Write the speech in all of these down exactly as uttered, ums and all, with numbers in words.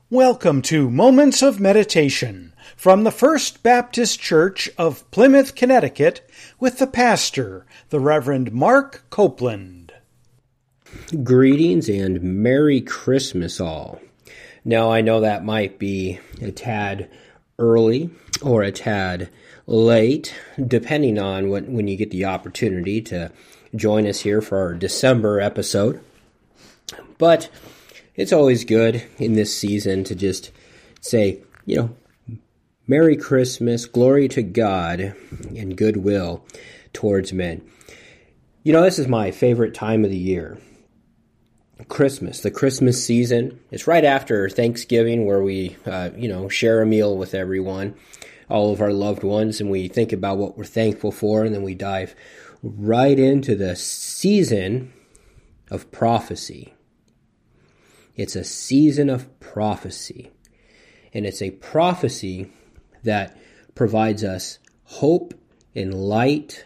Welcome to Moments of Meditation from the First Baptist Church of Plymouth, Connecticut, with the pastor, the Reverend Mark Copeland. Greetings and Merry Christmas all. Now, I know that might be a tad early or a tad late, depending on what, when you get the opportunity to join us here for our December episode. But it's always good in this season to just say, you know, Merry Christmas, glory to God, and goodwill towards men. You know, this is my favorite time of the year. Christmas, the Christmas season. It's right after Thanksgiving where we, uh, you know, share a meal with everyone, all of our loved ones, and we think about what we're thankful for, and then we dive right into the season of prophecy. It's a season of prophecy, and it's a prophecy that provides us hope and light,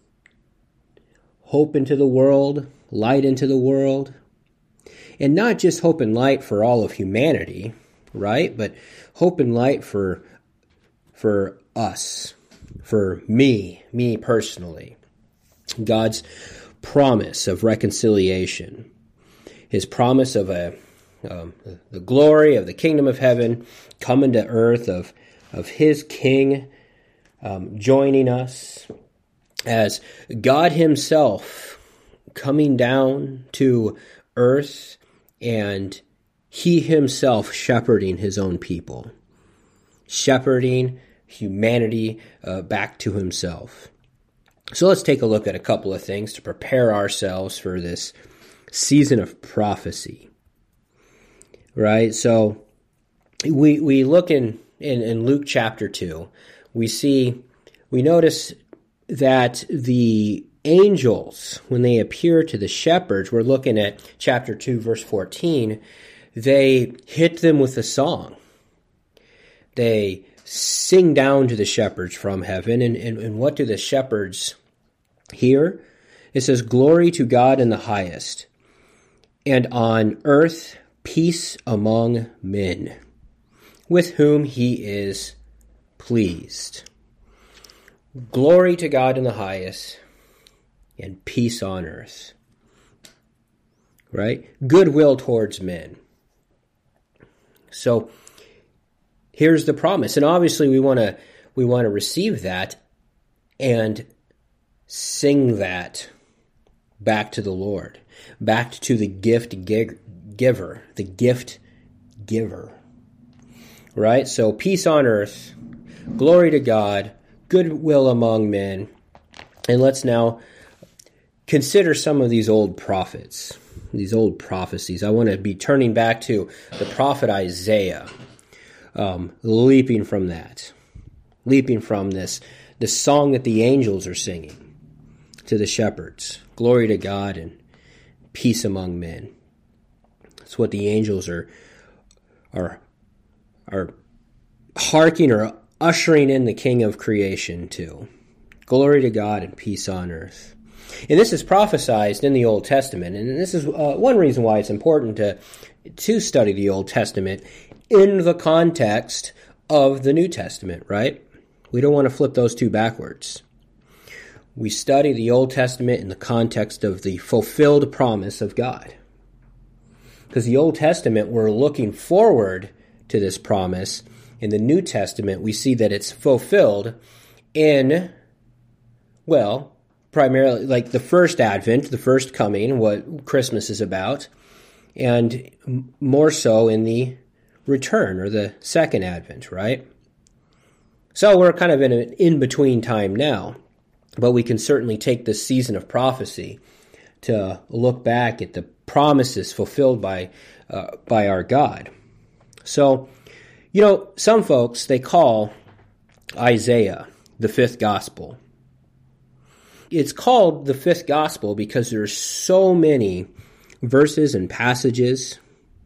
hope into the world, light into the world, and not just hope and light for all of humanity, right? But hope and light for for us, for me, me personally. God's promise of reconciliation, His promise of a Um, the glory of the kingdom of heaven coming to earth, of of His King um, joining us, as God Himself coming down to earth, and He Himself shepherding His own people, shepherding humanity uh, back to Himself. So let's take a look at a couple of things to prepare ourselves for this season of prophecy. Right, so we we look in, in, in Luke chapter two, we see, we notice that the angels, when they appear to the shepherds, we're looking at chapter two, verse fourteen, they hit them with a song. They sing down to the shepherds from heaven, and, and, and what do the shepherds hear? It says, "Glory to God in the highest, and on earth peace among men, with whom He is pleased." Glory to God in the highest, and peace on earth. Right? Goodwill towards men. So here's the promise, and obviously we want to we want to receive that and sing that back to the Lord, back to the gift giver. Giver, the gift giver, right? So peace on earth, glory to God, goodwill among men. And let's now consider some of these old prophets, these old prophecies. I want to be turning back to the prophet Isaiah, um, leaping from that, leaping from this, the song that the angels are singing to the shepherds, glory to God and peace among men. It's what the angels are are are harking or ushering in the King of creation to. Glory to God and peace on earth. And this is prophesied in the Old Testament, and this is uh, one reason why it's important to to study the Old Testament in the context of the New Testament, right? We don't want to flip those two backwards. We study the Old Testament in the context of the fulfilled promise of God. Because the Old Testament, we're looking forward to this promise. In the New Testament, we see that it's fulfilled in, well, primarily like the first advent, the first coming, what Christmas is about, and more so in the return or the second advent, right? So we're kind of in an in-between time now, but we can certainly take this season of prophecy to look back at the promises fulfilled by uh, by our God. So, you know, some folks, they call Isaiah the fifth gospel. It's called the fifth gospel because there's so many verses and passages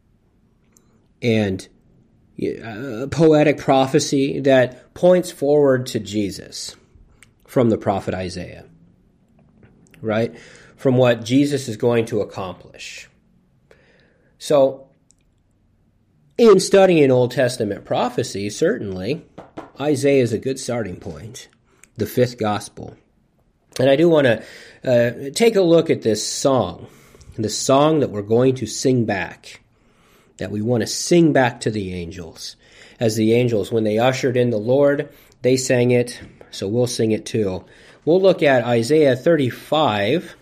and uh, poetic prophecy that points forward to Jesus from the prophet Isaiah, right? From what Jesus is going to accomplish. So In studying Old Testament prophecy, certainly, Isaiah is a good starting point, the fifth gospel. And I do want to uh, take a look at this song, the song that we're going to sing back, that we want to sing back to the angels. As the angels, when they ushered in the Lord, they sang it, so we'll sing it too. We'll look at Isaiah thirty-five,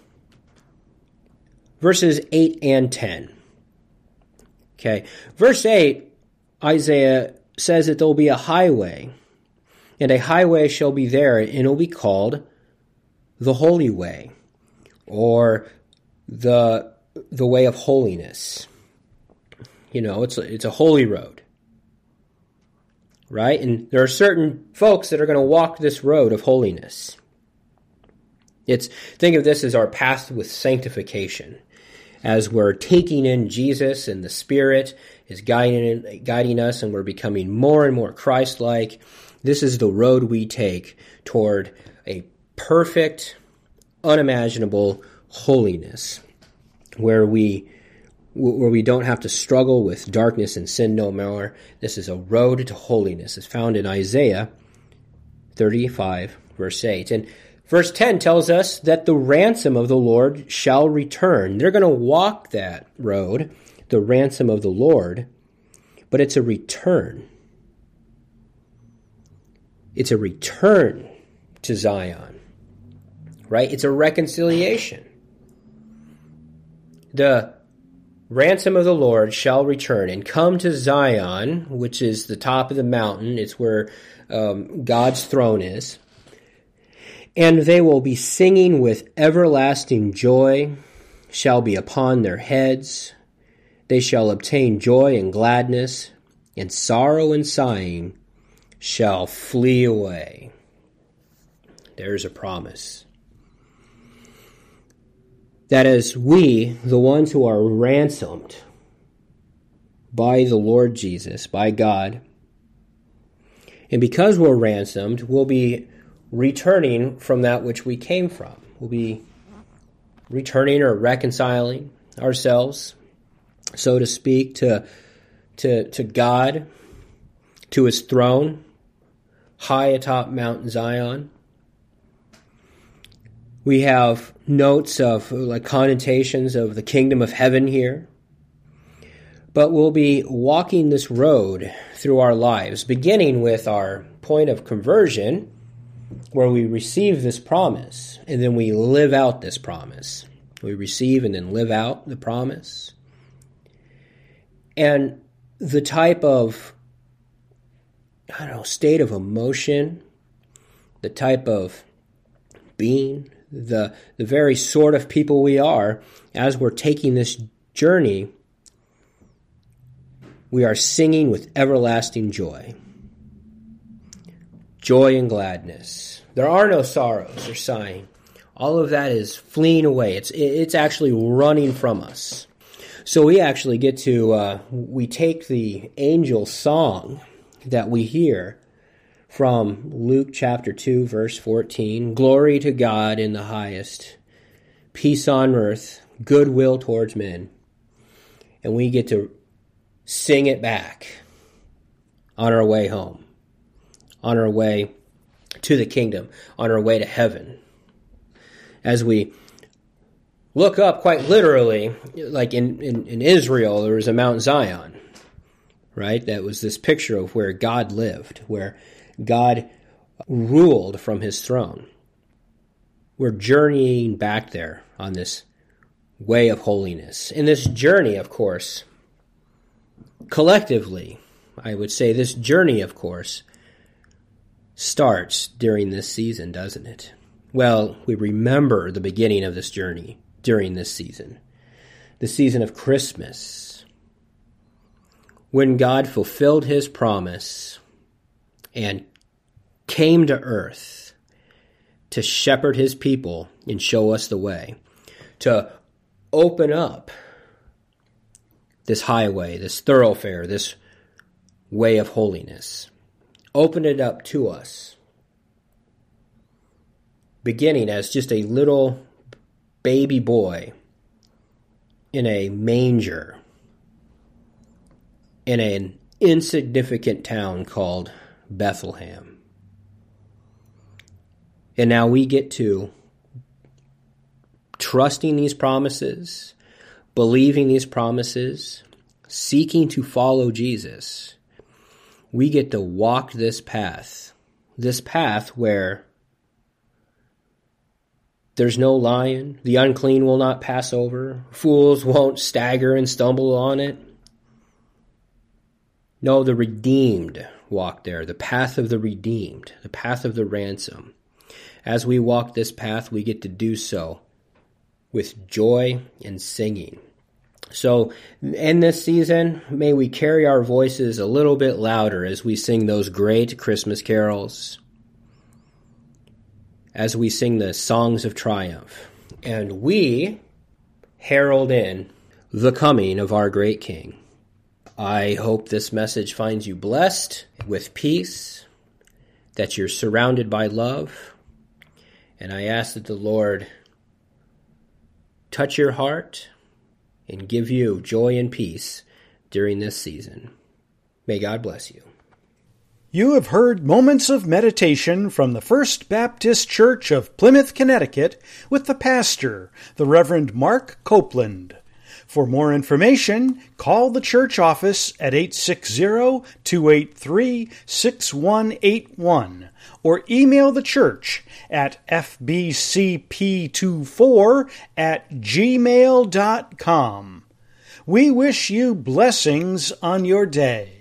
verses eight and ten. Okay, verse eight, Isaiah says that there will be a highway, and a highway shall be there, and it will be called the Holy Way, or the the way of holiness. You know, it's a, it's a holy road, right? And there are certain folks that are going to walk this road of holiness. It's think of this as our path with sanctification. As we're taking in Jesus and the Spirit is guiding guiding us and we're becoming more and more Christ-like, this is the road we take toward a perfect, unimaginable holiness, where we where we don't have to struggle with darkness and sin no more. This is a road to holiness. It's found in Isaiah thirty-five, verse eight. And verse ten tells us that the ransom of the Lord shall return. They're going to walk that road, the ransom of the Lord, but it's a return. It's a return to Zion, right? It's a reconciliation. The ransom of the Lord shall return and come to Zion, which is the top of the mountain. It's where um, God's throne is. And they will be singing with everlasting joy, shall be upon their heads. They shall obtain joy and gladness, and sorrow and sighing shall flee away. There's a promise. That is, we, the ones who are ransomed by the Lord Jesus, by God, and because we're ransomed, we'll be returning from that which we came from. We'll be returning or reconciling ourselves, so to speak, to, to, to God, to his throne, high atop Mount Zion. We have notes of like connotations of the kingdom of heaven here. But we'll be walking this road through our lives, beginning with our point of conversion, where we receive this promise, and then we live out this promise. We receive and then live out the promise. And the type of, I don't know, state of emotion, the type of being, the, the very sort of people we are, as we're taking this journey, we are singing with everlasting joy. Joy and gladness. There are no sorrows or sighing. All of that is fleeing away. It's it's actually running from us. So we actually get to, uh, we take the angel song that we hear from Luke chapter two, verse fourteen. Glory to God in the highest, peace on earth, goodwill towards men. And we get to sing it back on our way home, on our way to the kingdom, on our way to heaven. As we look up quite literally, like in, in, in Israel, there was a Mount Zion, right? That was this picture of where God lived, where God ruled from his throne. We're journeying back there on this way of holiness. And this journey, of course, collectively, I would say this journey, of course, starts during this season, doesn't it? Well, we remember the beginning of this journey during this season, the season of Christmas, when God fulfilled his promise and came to earth to shepherd his people and show us the way, to open up this highway, this thoroughfare, this way of holiness. Open it up to us, beginning as just a little baby boy in a manger, in an insignificant town called Bethlehem. And now we get to trusting these promises, believing these promises, seeking to follow Jesus. We get to walk this path, this path where there's no lion, the unclean will not pass over, fools won't stagger and stumble on it. No, the redeemed walk there, the path of the redeemed, the path of the ransom. As we walk this path, we get to do so with joy and singing. So in this season, may we carry our voices a little bit louder as we sing those great Christmas carols, as we sing the songs of triumph, and we herald in the coming of our great King. I hope this message finds you blessed with peace, that you're surrounded by love, and I ask that the Lord touch your heart and give you joy and peace during this season. May God bless you. You have heard Moments of Meditation from the First Baptist Church of Plymouth, Connecticut, with the pastor, the Reverend Mark Copeland. For more information, call the church office at eight six zero, two eight three, six one eight one or email the church at f b c p twenty-four at gmail dot com. We wish you blessings on your day.